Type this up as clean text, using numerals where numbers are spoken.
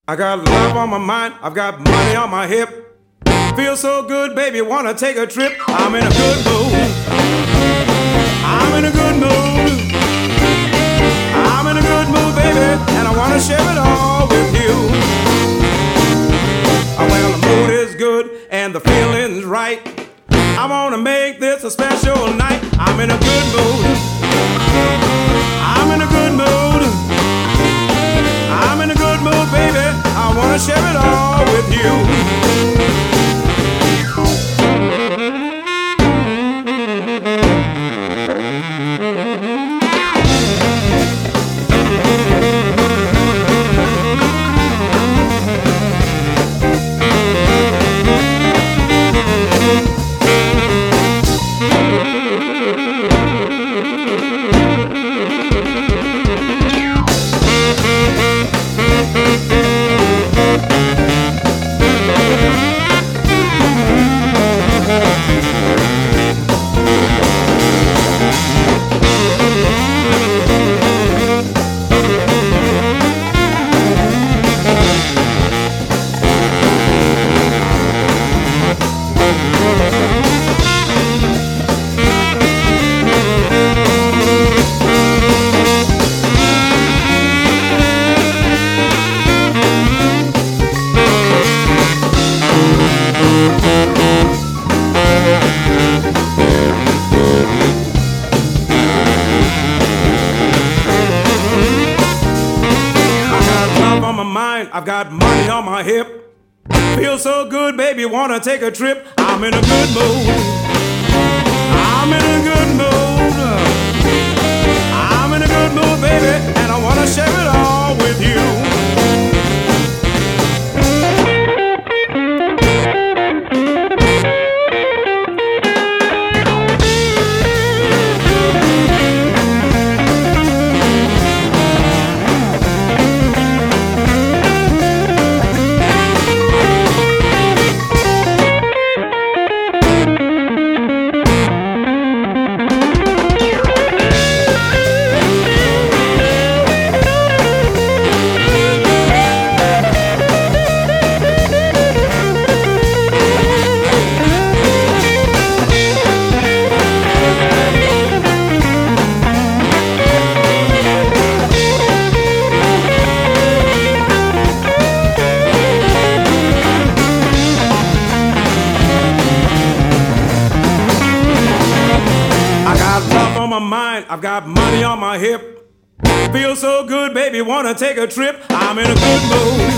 I got love on my mind, I've got money on my hip. Feel so good, baby, wanna take a trip. I'm in a good mood. I'm in a good mood. I'm in a good mood, baby, and I wanna share it all with you. Well, the mood is good and the feeling's right. I wanna make this a special night. I'm in a good mood. I'm in a good mood. I'm in a good mood, baby. I wanna share it all with you. I've got money on my hip. Feel so good, baby, wanna take a trip. I'm in a good mood. I'm in a good mood. I'm in a good mood, baby, and I wanna share it all with you. I've got money on my hip. Feel so good, baby, wanna take a trip. I'm in a good mood.